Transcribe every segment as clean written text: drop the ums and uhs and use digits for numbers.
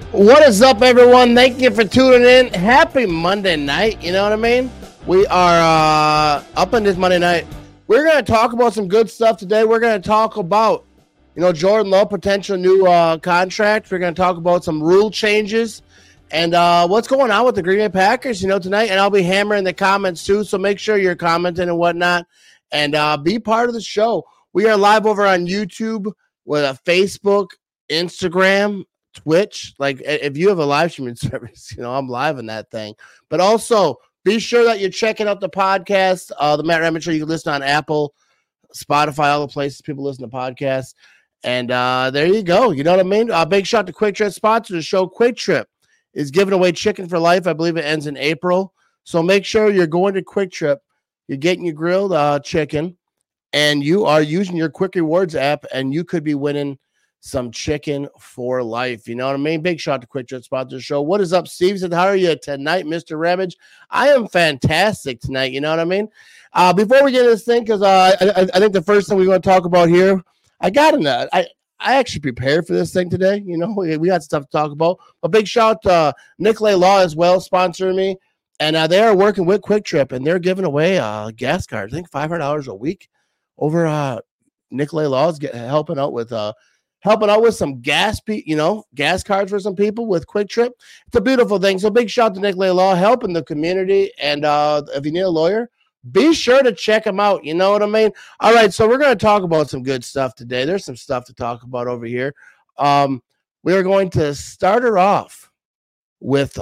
What is up, everyone? Thank you for tuning in. Happy Monday night. You know what I mean? We are up on this Monday night. We're going to talk about some good stuff today. We're going to talk about, Jordan Love, potential new contract. We're going to talk about some rule changes and what's going on with the Green Bay Packers, tonight. And I'll be hammering the comments, too. So make sure you're commenting and whatnot and be part of the show. We are live over on YouTube with a Facebook, Instagram, Twitch. Like, if you have a live streaming service, I'm live in that thing. But also, be sure that you're checking out the podcast, the Matt Raymond Show. You can listen on Apple, Spotify, all the places people listen to podcasts. And there you go. You know what I mean? Big shout to Quick Trip, sponsor the show. Quick Trip is giving away chicken for life. I believe it ends in April. So make sure you're going to Quick Trip. You're getting your grilled chicken, and you are using your Quick Rewards app, and you could be winning some chicken for life. You know what I mean? Big shout to Quick Trip, sponsor the show. What is up, Steve? Said, how are you tonight, Mr. Ramage? I am fantastic tonight. You know what I mean? Before we get into this thing, because I think the first thing we're going to talk about here, I actually prepared for this thing today. We got stuff to talk about. A big shout to Nicolay Law as well, sponsoring me. And they are working with Quick Trip, and they're giving away gas cards. I think $500 a week over Nicolay Law is helping out with some gas cards for some people with Quick Trip. It's a beautiful thing. So big shout to Nicolay Law, helping the community. And if you need a lawyer, be sure to check them out. You know what I mean? All right, so we're going to talk about some good stuff today. There's some stuff to talk about over here. We are going to start her off with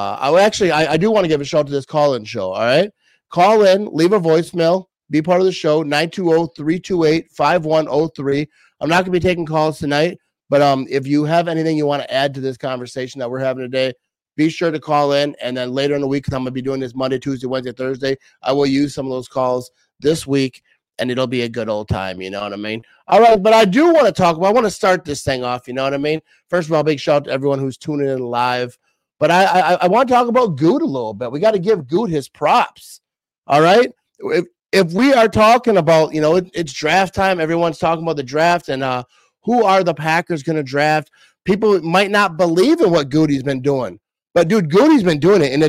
I do want to give a shout out to this call-in show. All right, call in, leave a voicemail, be part of the show. 920-328-5103. I'm not going to be taking calls tonight, but if you have anything you want to add to this conversation that we're having today, be sure to call in. And then later in the week, because I'm going to be doing this Monday, Tuesday, Wednesday, Thursday, I will use some of those calls this week, and it'll be a good old time. You know what I mean? All right, but I do want to I want to start this thing off. You know what I mean? First of all, big shout out to everyone who's tuning in live. But I want to talk about Good a little bit. We got to give Good his props. All right? If we are talking about, it's draft time, everyone's talking about the draft and who are the Packers going to draft. People might not believe in what Goody's been doing. But, dude, Goody's been doing it. In the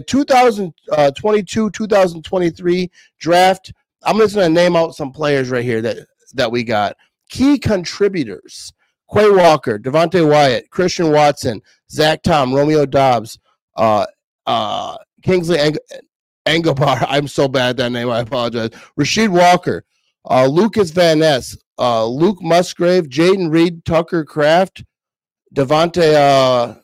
2022-2023 draft, I'm just going to name out some players right here that we got. Key contributors: Quay Walker, Devontae Wyatt, Christian Watson, Zach Tom, Romeo Dobbs, Kingsley Engelbar. I'm so bad at that name. I apologize. Rasheed Walker, Lucas Van Ness, Luke Musgrave, Jaden Reed, Tucker Kraft, Devontae.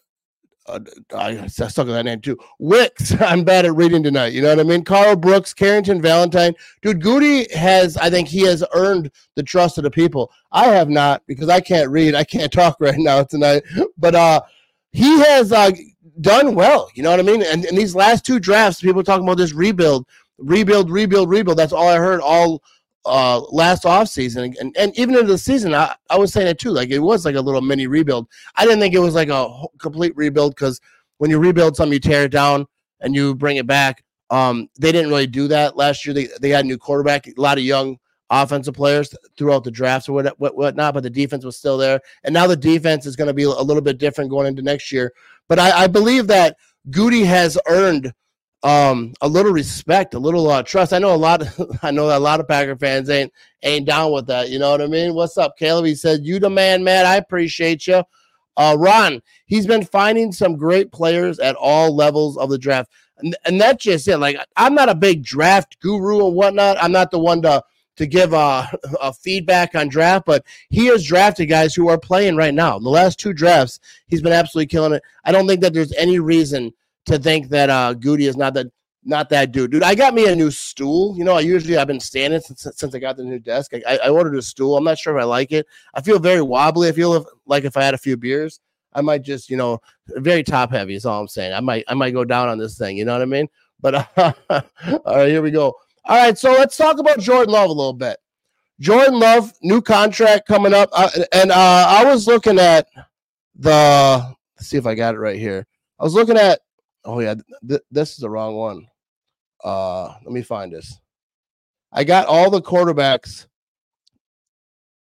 I suck at that name too. Wicks. I'm bad at reading tonight. You know what I mean? Carl Brooks, Carrington Valentine. Dude, Goody I think he has earned the trust of the people. I have not, because I can't read. I can't talk right now tonight. But he has done well. You know what I mean? And in these last two drafts, people are talking about this rebuild. That's all I heard all last offseason. And even into the season, I was saying it too. Like, it was like a little mini rebuild. I didn't think it was like a complete rebuild, because when you rebuild something, you tear it down and you bring it back. They didn't really do that last year. They had a new quarterback, a lot of young offensive players throughout the drafts or whatnot, but the defense was still there. And now the defense is going to be a little bit different going into next year. But I believe that Goody has earned a little respect, a little trust. I know a lot of Packer fans ain't down with that. You know what I mean? What's up, Caleb? He said, "You the man, Matt. I appreciate you." Ron, he's been finding some great players at all levels of the draft, and that's just it. Like, I'm not a big draft guru and whatnot. I'm not the one to give a feedback on draft, but he has drafted guys who are playing right now. In the last two drafts, he's been absolutely killing it. I don't think that there's any reason to think that Goody is not that dude. Dude, I got me a new stool. I've been standing since I got the new desk. I ordered a stool. I'm not sure if I like it. I feel very wobbly. I feel like if I had a few beers, I might just, very top heavy is all I'm saying. I might go down on this thing. You know what I mean? But all right, here we go. All right, so let's talk about Jordan Love a little bit. Jordan Love, new contract coming up. I was looking at let's see if I got it right here. I was looking at, this is the wrong one. Let me find this. I got all the quarterbacks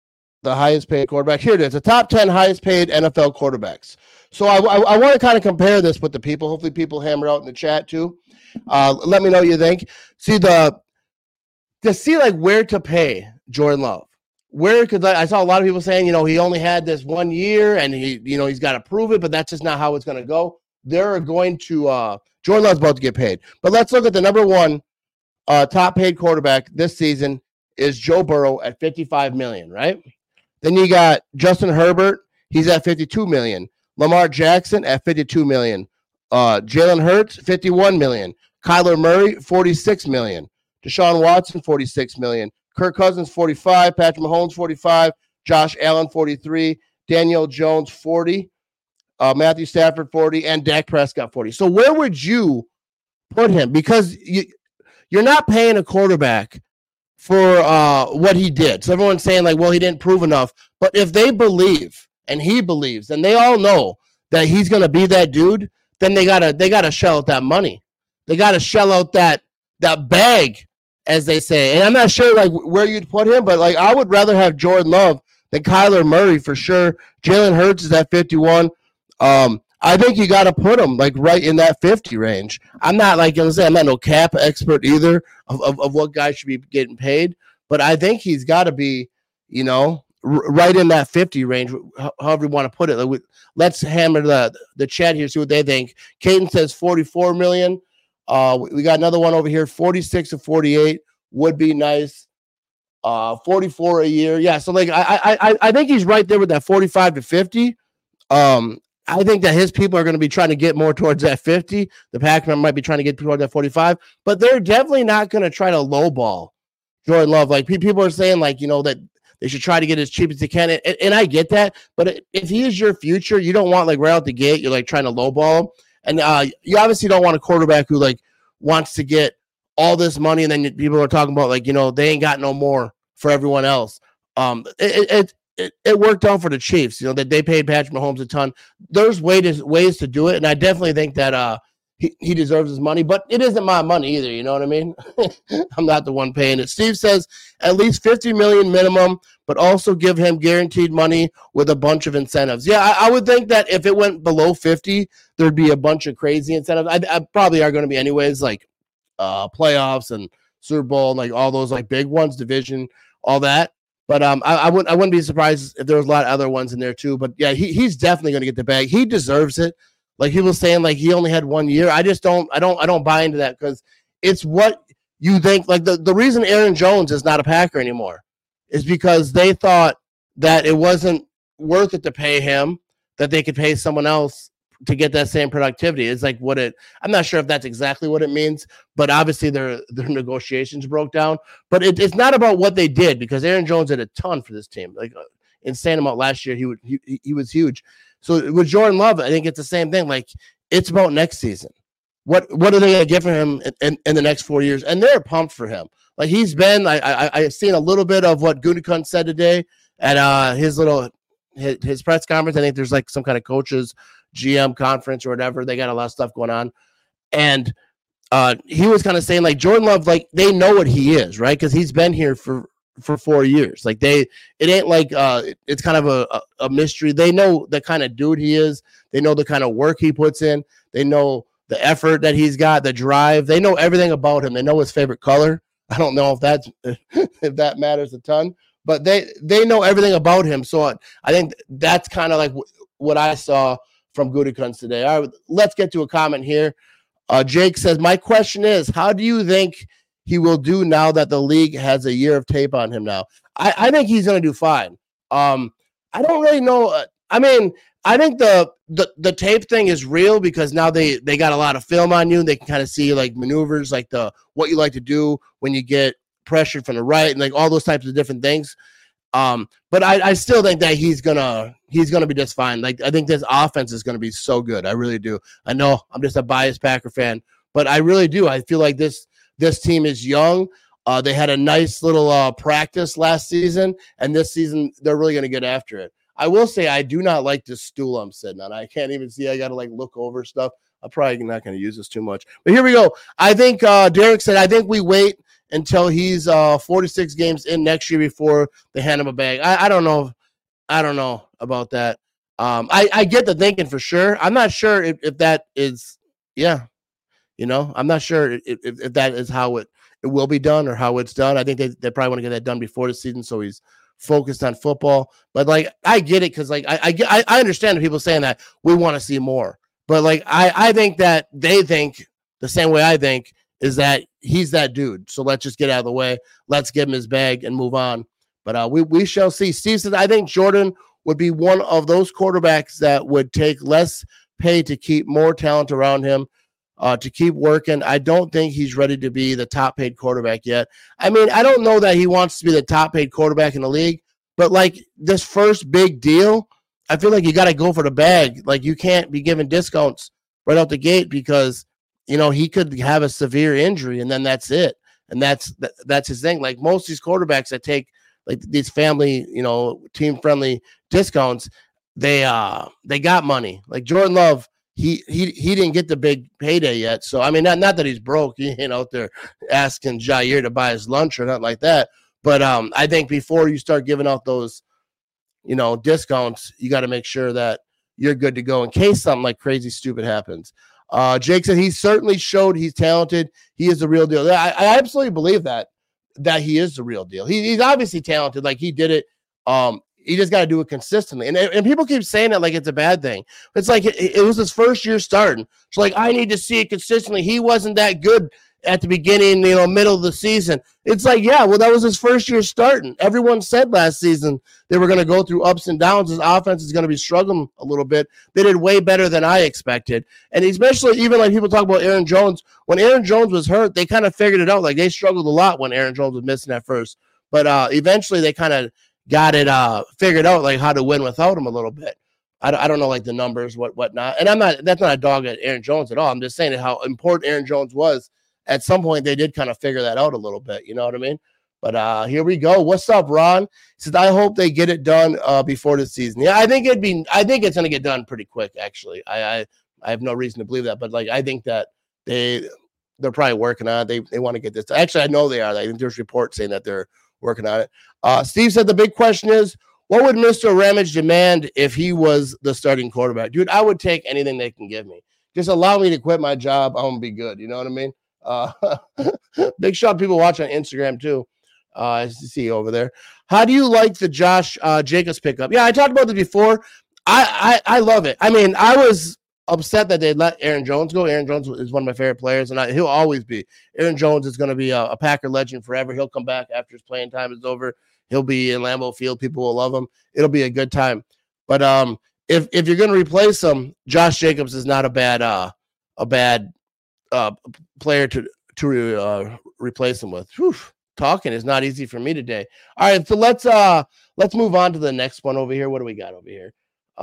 the highest paid quarterback. Here it is, the top 10 highest paid NFL quarterbacks. So I want to kind of compare this with the people. Hopefully people hammer out in the chat too. Let me know what you think. See like where to pay Jordan Love. Because I saw a lot of people saying, he only had this 1 year and he's got to prove it, but that's just not how it's going to go. They're going to Jordan Love's about to get paid. But let's look at the number one top paid quarterback this season is Joe Burrow at $55 million, right? Then you got Justin Herbert. He's at $52 million. Lamar Jackson at $52 million. Jalen Hurts, $51 million. Kyler Murray, $46 million. Deshaun Watson, $46 million. Kirk Cousins, $45. Patrick Mahomes, $45. Josh Allen, $43. Daniel Jones, $40. Matthew Stafford, $40. And Dak Prescott, $40. So where would you put him? Because you're not paying a quarterback for what he did. So everyone's saying like, well, he didn't prove enough. But if they believe and he believes, and they all know that he's going to be that dude, then they gotta shell out that money. They gotta shell out that bag, as they say. And I'm not sure like where you'd put him, but like I would rather have Jordan Love than Kyler Murray for sure. Jalen Hurts is at 51. I think you got to put him like right in that 50 range. I'm not like I'm not no cap expert either of what guys should be getting paid, but I think he's got to be, right in that 50 range, however you want to put it. Like let's hammer the chat here, see what they think. Caden says 44 million. We got another one over here, 46 to 48 would be nice. 44 a year. Yeah, so like I think he's right there with that 45 to 50. I think that his people are going to be trying to get more towards that 50. The Packers might be trying to get towards that 45, but they're definitely not going to try to lowball Jordan Love. Like people are saying, like that they should try to get as cheap as they can, and I get that. But if he is your future, you don't want like right out the gate you're like trying to lowball him, and you obviously don't want a quarterback who like wants to get all this money, and then people are talking about like they ain't got no more for everyone else. It worked out for the Chiefs, that they paid Patrick Mahomes a ton. There's ways to do it, and I definitely think that he deserves his money, but it isn't my money either. You know what I mean? I'm not the one paying it. Steve says at least $50 million minimum, but also give him guaranteed money with a bunch of incentives. Yeah, I would think that if it went below 50, there'd be a bunch of crazy incentives. I probably are going to be anyways, like playoffs and Super Bowl, and like all those like big ones, division, all that. But I wouldn't be surprised if there was a lot of other ones in there too. But yeah, he's definitely going to get the bag. He deserves it. Like he was saying, like he only had 1 year. I don't buy into that because it's what you think. Like the reason Aaron Jones is not a Packer anymore is because they thought that it wasn't worth it to pay him, that they could pay someone else to get that same productivity. It's like I'm not sure if that's exactly what it means, but obviously their negotiations broke down. But it's not about what they did, because Aaron Jones did a ton for this team, like insane amount last year. He was huge. So with Jordan Love, I think it's the same thing. Like it's about next season. What are they going to get for him in the next 4 years? And they're pumped for him. Like he's been. I've seen a little bit of what Gutekunst said today at his press conference. I think there's like some kind of coaches GM conference or whatever. They got a lot of stuff going on. And he was kind of saying like Jordan Love, like they know what he is, right? Because he's been here for 4 years. Like it ain't like it's kind of a mystery. They know the kind of dude he is. They know the kind of work he puts in. They know the effort that he's got, the drive. They know everything about him. They know his favorite color. I don't know if that matters a ton, but they know everything about him. So I think that's kind of like what I saw from Gutekunst today. All right, let's get to a comment here. Jake says, my question is, how do you think he will do now that the league has a year of tape on him now? I think he's going to do fine. I don't really know. I mean, I think the tape thing is real because now they got a lot of film on you. And they can kind of see like maneuvers, like what you like to do when you get pressured from the right and like all those types of different things. But I still think that he's gonna be just fine. Like I think this offense is gonna be so good. I really do. I know I'm just a biased Packer fan, but I really do. I feel like this team is young. They had a nice little practice last season, and this season they're really gonna get after it. I will say I do not like this stool I'm sitting on. I can't even see. I gotta like look over stuff. I'm probably not gonna use this too much. But here we go. I think Derek said I think we wait until he's 46 games in next year before they hand him a bag. I don't know I don't know about that. I get the thinking for sure. I'm not sure if that is, yeah, I'm not sure if that is how it will be done or how it's done. I think they probably want to get that done before the season, so he's focused on football. But like, I get it because like I understand people saying that we want to see more, but like I think that they think the same way I think is that he's that dude. So let's just get out of the way. Let's give him his bag and move on. But we shall see. Steve says I think Jordan would be one of those quarterbacks that would take less pay to keep more talent around him. To keep working. I don't think he's ready to be the top paid quarterback yet. I mean, I don't know that he wants to be the top paid quarterback in the league, but like this first big deal, I feel like you got to go for the bag. Like you can't be giving discounts right out the gate because, he could have a severe injury and then that's it. And that's his thing. Like most of these quarterbacks that take like these family, team friendly discounts, they got money. Like Jordan Love, he didn't get the big payday yet. So I mean, not that he's broke. He ain't out there asking Jair to buy his lunch or nothing like that. But I think before you start giving out those, discounts, you got to make sure that you're good to go in case something like crazy stupid happens. Jake said he certainly showed he's talented. He is the real deal. I absolutely believe that he is the real deal. He's obviously talented. Like he did it. He just got to do it consistently. And people keep saying it like it's a bad thing. It's like it was his first year starting. So like I need to see it consistently. He wasn't that good at the beginning, middle of the season. It's like, yeah, well, that was his first year starting. Everyone said last season they were going to go through ups and downs. His offense is going to be struggling a little bit. They did way better than I expected. And especially even like people talk about Aaron Jones. When Aaron Jones was hurt, they kind of figured it out. Like they struggled a lot when Aaron Jones was missing at first. But eventually they kind of got it figured out, like how to win without him a little bit. I don't know like the numbers, whatnot. And that's not a dog at Aaron Jones at all. I'm just saying how important Aaron Jones was. At some point, they did kind of figure that out a little bit. You know what I mean? But here we go. What's up, Ron? He says, I hope they get it done before the season. Yeah, I think it's going to get done pretty quick, actually. I have no reason to believe that. But, like, I think that they're probably working on it. They want to get this. Actually, I know they are. I think there's reports saying that they're working on it. Steve said the big question is, what would Mr. Ramage demand if he was the starting quarterback? Dude, I would take anything they can give me. Just allow me to quit my job. I'm going to be good. You know what I mean? Big shout out to people watching on Instagram too. As you see over there. How do you like the Josh Jacobs pickup? Yeah, I talked about this before. I love it. I mean, I was upset that they let Aaron Jones go. Aaron Jones is one of my favorite players, and he'll always be. Aaron Jones is going to be a Packer legend forever. He'll come back after his playing time is over. He'll be in Lambeau Field. People will love him. It'll be a good time. But if you're going to replace him, Josh Jacobs is not a bad player to replace him with. Whew, talking is not easy for me today. All right, so let's move on to the next one over here. What do we got over here?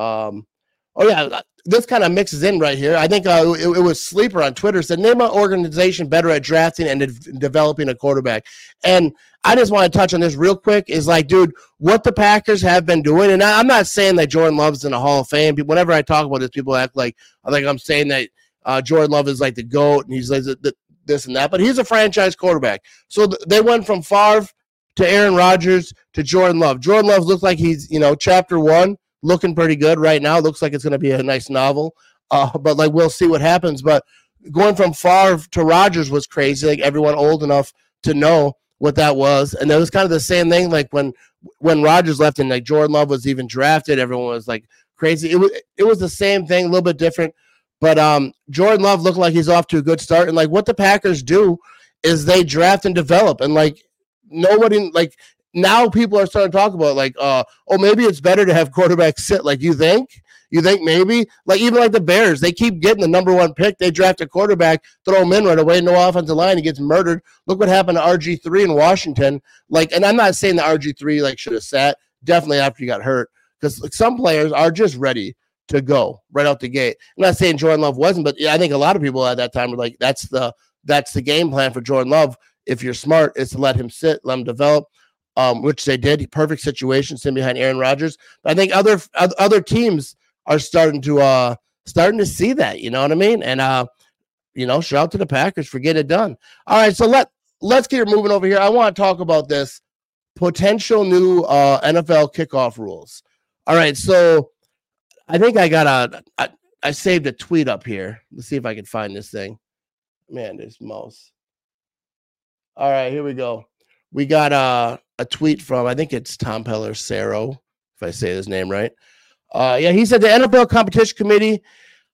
Oh yeah, this kind of mixes in right here. I think it was Sleeper on Twitter said, name an organization better at drafting and developing a quarterback. And I just want to touch on this real quick is like, dude, what the Packers have been doing. And I'm not saying that Jordan Love's in the Hall of Fame. Whenever I talk about this, people act like I'm saying that Jordan Love is like the GOAT and he's like this and that, but he's a franchise quarterback. So they went from Favre to Aaron Rodgers to Jordan Love. Jordan Love looks like he's, chapter 1, looking pretty good right now. Looks like it's going to be a nice novel. But like, we'll see what happens. But going from Favre to Rodgers was crazy. Like everyone old enough to know what that was. And it was kind of the same thing. Like when Rodgers left and like Jordan Love was even drafted, everyone was like crazy. It was the same thing, a little bit different. But Jordan Love looked like he's off to a good start. And like what the Packers do is they draft and develop. And like nobody, like now people are starting to talk about like, maybe it's better to have quarterbacks sit. Like you think maybe like even like the Bears, they keep getting the number 1 pick. They draft a quarterback, throw him in right away, no offensive line. He gets murdered. Look what happened to RG3 in Washington. Like, and I'm not saying the RG3 like should have sat definitely after he got hurt because like, some players are just ready to go right out the gate. I'm not saying Jordan Love wasn't, but yeah, I think a lot of people at that time were like, that's the game plan for Jordan Love. If you're smart, is to let him sit, let him develop, which they did. Perfect situation, sitting behind Aaron Rodgers. But I think other teams are starting to see that. You know what I mean? And shout out to the Packers for getting it done. All right, so let's get moving over here. I want to talk about this potential new NFL kickoff rules. All right, so I think I saved a tweet up here. Let's see if I can find this thing. Man, this mouse. All right, here we go. We got a tweet from, I think it's Tom Pelissero, if I say his name right. Yeah, he said the NFL Competition Committee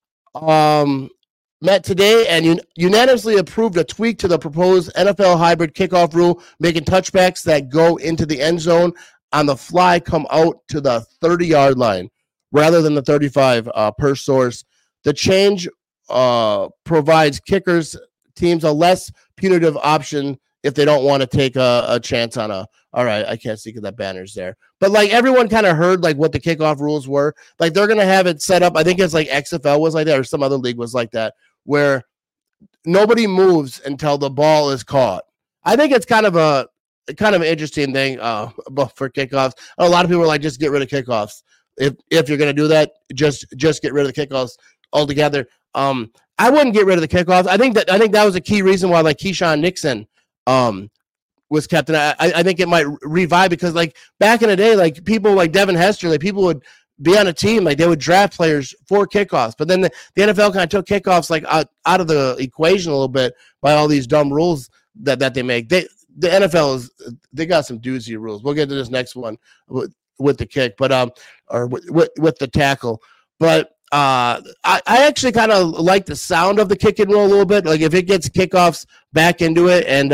met today and unanimously approved a tweak to the proposed NFL hybrid kickoff rule, making touchbacks that go into the end zone on the fly come out to the 30-yard line rather than the 35 per source. The change provides kickers teams a less punitive option if they don't want to take a chance on a. All right, I can't see because that banner's there. But like everyone kind of heard like what the kickoff rules were. Like they're gonna have it set up. I think it's like XFL was like that, or some other league was like that, where nobody moves until the ball is caught. I think it's kind of an interesting thing for kickoffs. A lot of people are like, just get rid of kickoffs. If you're gonna do that, just get rid of the kickoffs altogether. I wouldn't get rid of the kickoffs. I think that was a key reason why like Keyshawn Nixon was kept. And I think it might revive because like back in the day, like people like Devin Hester, like people would be on a team, like they would draft players for kickoffs. But then the NFL kind of took kickoffs like out of the equation a little bit by all these dumb rules that they make. The NFL they got some doozy rules. We'll get to this next one with the kick, but or with the tackle. But I actually kind of like the sound of the kick and roll a little bit. Like if it gets kickoffs back into it, and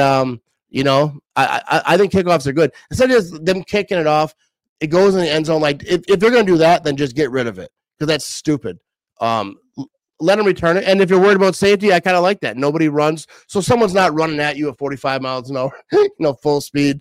I think kickoffs are good. Instead of just them kicking it off, it goes in the end zone. Like if they're gonna do that, then just get rid of it because that's stupid. Let them return it. And if you're worried about safety, I kind of like that. Nobody runs, so someone's not running at you at 45 miles an hour, full speed.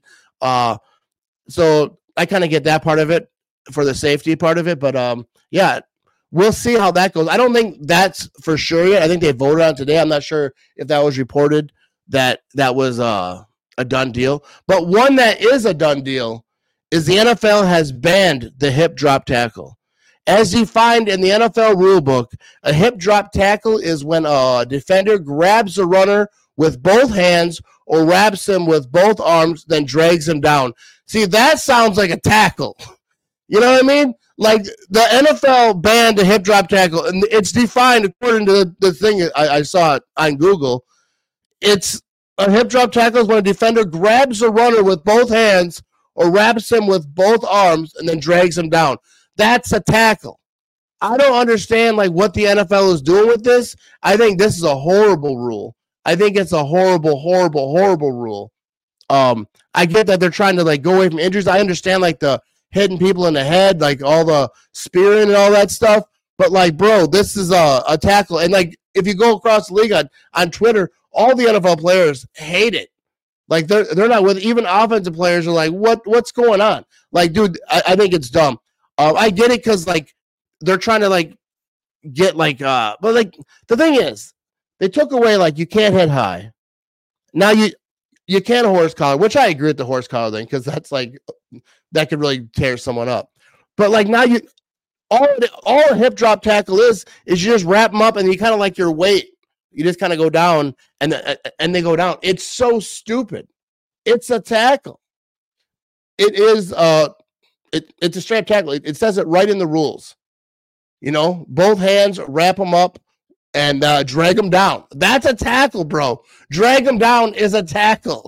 So I kind of get that part of it for the safety part of it, but yeah. We'll see how that goes. I don't think that's for sure yet. I think they voted on it today. I'm not sure if that was reported that was a done deal. But one that is a done deal is the NFL has banned the hip drop tackle. As defined in the NFL rulebook, a hip drop tackle is when a defender grabs a runner with both hands or wraps him with both arms, then drags him down. See, that sounds like a tackle. You know what I mean? Like the NFL banned a hip drop tackle, and it's defined according to the thing I saw it on Google. It's a hip drop tackle is when a defender grabs a runner with both hands or wraps him with both arms and then drags him down. That's a tackle. I don't understand like what the NFL is doing with this. I think this is a horrible rule. I think it's a horrible, horrible, horrible rule. I get that they're trying to like go away from injuries. I understand like the hitting people in the head, like all the spearing and all that stuff. But like, bro, this is a tackle. And like, if you go across the league on Twitter, all the NFL players hate it. Like they're not with, even offensive players are like, what's going on? Like, dude, I think it's dumb. I get it because like they're trying to like get like but like the thing is they took away like you can't hit high. Now you can't horse collar, which I agree with the horse collar thing because that's like that could really tear someone up. But like now all a hip drop tackle is you just wrap them up and you kind of like your weight. You just kind of go down and they go down. It's so stupid. It's a tackle. It is it's a straight tackle. It says it right in the rules. Both hands, wrap them up and drag them down. That's a tackle, bro. Drag them down is a tackle.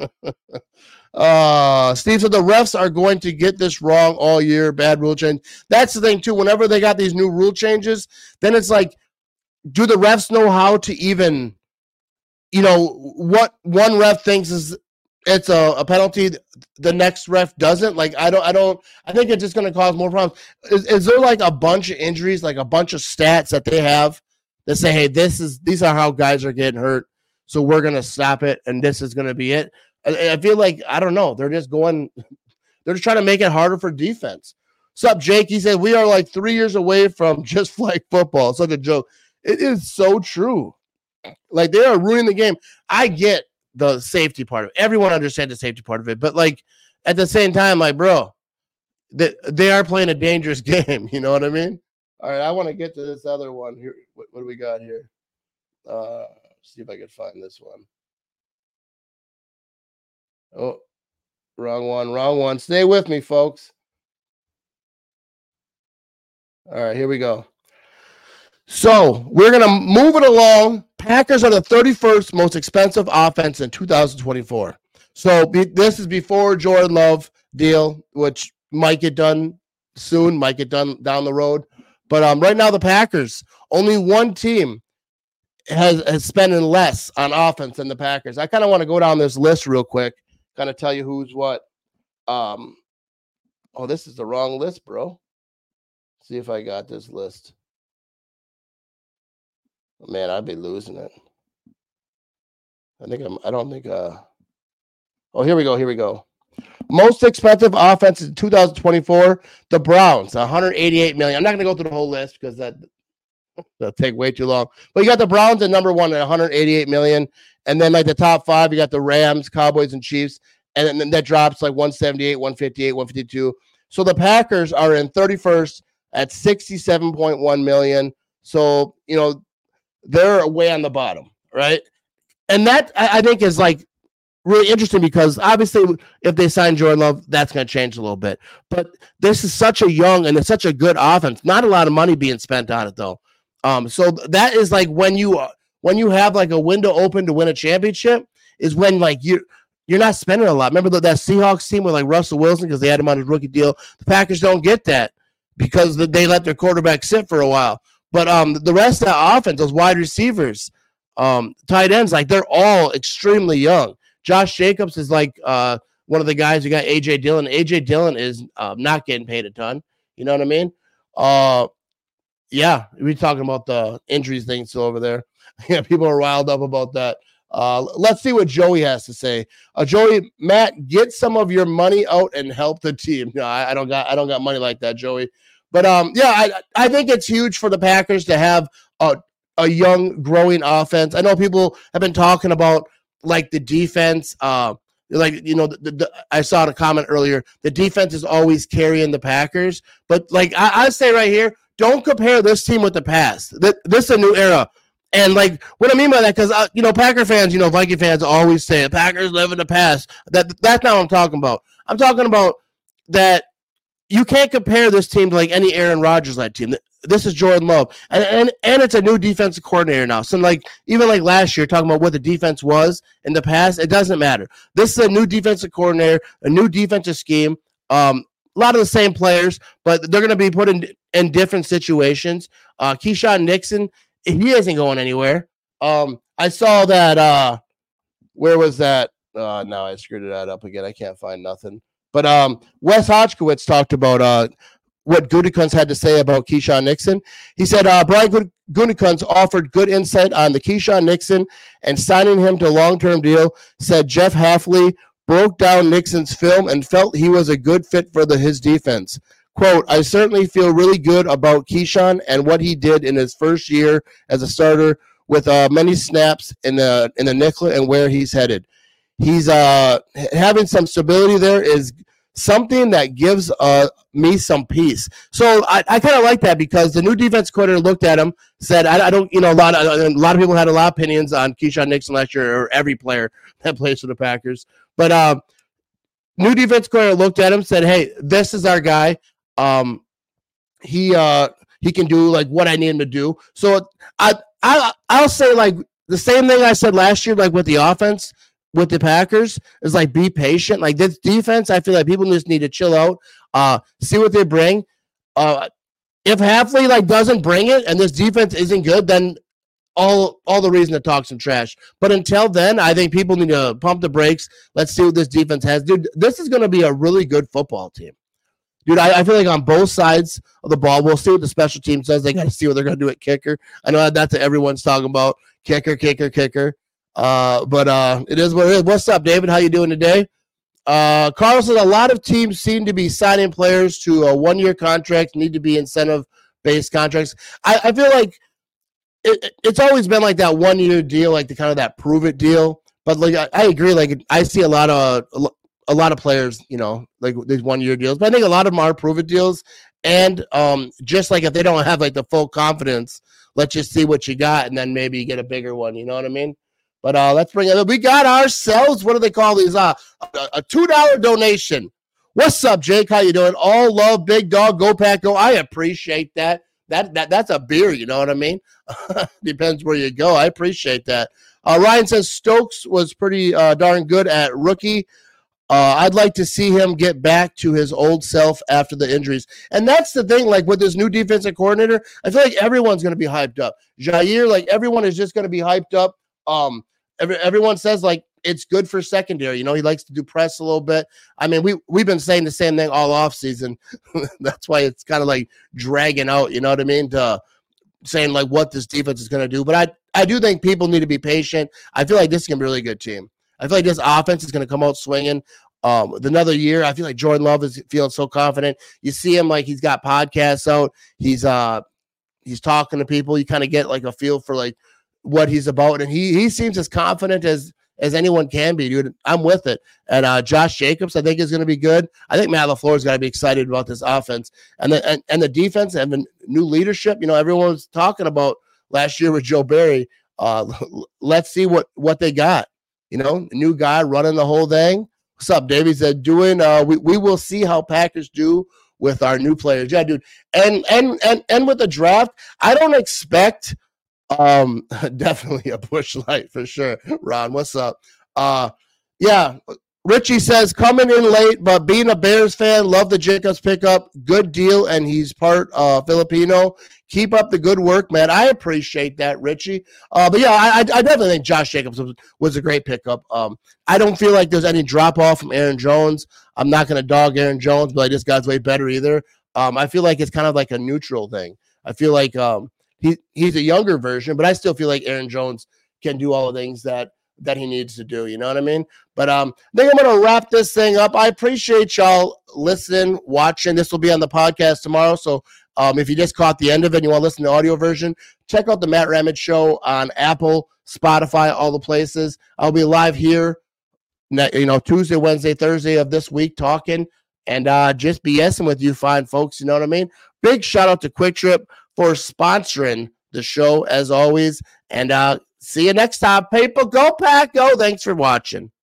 Steve said the refs are going to get this wrong all year. Bad rule change. That's the thing too. Whenever they got these new rule changes, then it's like, do the refs know how to even, what one ref thinks is it's a penalty, the next ref doesn't? Like, I think it's just going to cause more problems. Is there like a bunch of injuries, like a bunch of stats that they have that say, hey, these are how guys are getting hurt, so we're going to stop it, and this is going to be it? I feel like, I don't know. They're just trying to make it harder for defense. What's up, Jake? He said, we are like 3 years away from just flag football. It's like a joke. It is so true. Like, they are ruining the game. I get the safety part of it. Everyone understands the safety part of it. But, like, at the same time, like, bro, they are playing a dangerous game. You know what I mean? All right, I want to get to this other one here. What do we got here? See if I can find this one. Oh, wrong one. Stay with me, folks. All right, here we go. So we're going to move it along. Packers are the 31st most expensive offense in 2024. So this is before Jordan Love deal, which might get done soon, might get done down the road. But right now, the Packers, only one team has spending less on offense than the Packers. I kind of want to go down this list real quick, kind of tell you who's what. Oh, this is the wrong list, bro. See if I got this list. Man, I'd be losing it. I don't think. Oh, here we go. Most expensive offense in 2024, the Browns, 188 million. I'm not going to go through the whole list because that'll take way too long. But you got the Browns at number one at 188 million. And then like the top five, you got the Rams, Cowboys, and Chiefs. And then that drops like 178, 158, 152. So the Packers are in 31st at 67.1 million. So, they're way on the bottom, right? And that I think is like really interesting because obviously if they sign Jordan Love, that's going to change a little bit. But this is such a young and it's such a good offense. Not a lot of money being spent on it though. So that is like when you have like a window open to win a championship is when like you're not spending a lot. Remember that Seahawks team with like Russell Wilson because they had him on his rookie deal. The Packers don't get that because they let their quarterback sit for a while. But the rest of that offense, those wide receivers, tight ends, like they're all extremely young. Josh Jacobs is like one of the guys who got A.J. Dillon. A.J. Dillon is not getting paid a ton. You know what I mean? Yeah, we're talking about the injuries thing still over there. Yeah, people are riled up about that. Let's see what Joey has to say. Joey, Matt, get some of your money out and help the team. No, I don't got money like that, Joey. But yeah, I think it's huge for the Packers to have a young, growing offense. I know people have been talking about like the defense. I saw in a comment earlier, the defense is always carrying the Packers. But like I say right here, don't compare this team with the past. This is a new era. And like what I mean by that, because Packer fans, Viking fans always say the Packers live in the past. That's not what I'm talking about. I'm talking about that you can't compare this team to like any Aaron Rodgers-led team. This is Jordan Love, and it's a new defensive coordinator now. So like even like last year, talking about what the defense was in the past, it doesn't matter. This is a new defensive coordinator, a new defensive scheme. A lot of the same players, but they're going to be put in different situations. Keyshawn Nixon, he isn't going anywhere. I saw that. Where was that? No, I screwed that up again. I can't find nothing. But Wes Hodgkowitz talked about what Gutekunst had to say about Keyshawn Nixon. He said Brian Gutekunst offered good insight on the Keyshawn Nixon and signing him to a long-term deal. Said Jeff Hafley broke down Nixon's film and felt he was a good fit for his defense. Quote, I certainly feel really good about Keyshawn and what he did in his first year as a starter with many snaps in the nickel and where he's headed. He's having some stability there is something that gives me some peace. So I kind of like that because the new defense coordinator looked at him, said, I don't, a lot of people had a lot of opinions on Keyshawn Nixon last year or every player that plays for the Packers. But new defense coordinator looked at him, said, hey, this is our guy. He can do like what I need him to do. So I'll say like the same thing I said last year, like with the offense. With the Packers is like be patient. Like this defense, I feel like people just need to chill out, see what they bring. If Hafley like doesn't bring it and this defense isn't good, then all the reason to talk some trash. But until then, I think people need to pump the brakes. Let's see what this defense has. Dude, this is going to be a really good football team. Dude, I feel like on both sides of the ball, we'll see what the special team says. They got to see what they're going to do at kicker. I know that's what everyone's talking about. Kicker. But it is what it is. What's up, David? How you doing today? Carl says a lot of teams seem to be signing players to a one-year contract, need to be incentive-based contracts. I feel like it's always been like that one-year deal, like the kind of that prove-it deal. But like I agree, like I see a lot of players, like these one-year deals. But I think a lot of them are prove-it deals. And just like if they don't have like the full confidence, let's just see what you got, and then maybe you get a bigger one. You know what I mean? But let's bring it up. We got ourselves, what do they call these? A $2 donation. What's up, Jake? How you doing? All love, big dog. Go Pack, go. I appreciate that. That's a beer, you know what I mean? Depends where you go. I appreciate that. Ryan says Stokes was pretty darn good at rookie. I'd like to see him get back to his old self after the injuries. And that's the thing, like with this new defensive coordinator, I feel like everyone's going to be hyped up. Jair, like everyone is just going to be hyped up. Everyone says like it's good for secondary. You know, he likes to do press a little bit. I mean, we've been saying the same thing all off season. That's why it's kind of like dragging out, you know what I mean? To saying like what this defense is going to do. But I do think people need to be patient. I feel like this is going to be a really good team. I feel like this offense is going to come out swinging. With another year, I feel like Jordan Love is feeling so confident. You see him like he's got podcasts out. He's talking to people. You kind of get like a feel for like what he's about, and he seems as confident as anyone can be, dude. I'm with it. And Josh Jacobs, I think, is going to be good. I think Matt LaFleur's got to be excited about this offense and the defense and the new leadership. You know, everyone was talking about last year with Joe Barry. Let's see what they got. You know, a new guy running the whole thing. What's up, Davey? Said doing. We will see how Packers do with our new players. Yeah, dude. And with the draft, I don't expect definitely a Busch Light for sure. Ron, what's up? Yeah. Richie says coming in late, but being a Bears fan, love the Jacobs pickup. Good deal, and he's part Filipino. Keep up the good work, man. I appreciate that, Richie. But yeah, I definitely think Josh Jacobs was a great pickup. I don't feel like there's any drop off from Aaron Jones. I'm not going to dog Aaron Jones, but this guy's way better either. I feel like it's kind of like a neutral thing. I feel like he's a younger version, but I still feel like Aaron Jones can do all the things that he needs to do. You know what I mean? But I think I'm going to wrap this thing up. I appreciate y'all listening, watching. This will be on the podcast tomorrow. So if you just caught the end of it and you want to listen to the audio version, check out the Matt Ramage Show on Apple, Spotify, all the places. I'll be live here, Tuesday, Wednesday, Thursday of this week talking and just BSing with you fine folks. You know what I mean? Big shout out to Quick Trip for sponsoring the show as always. And see you next time, people. Go Pack, go. Thanks for watching.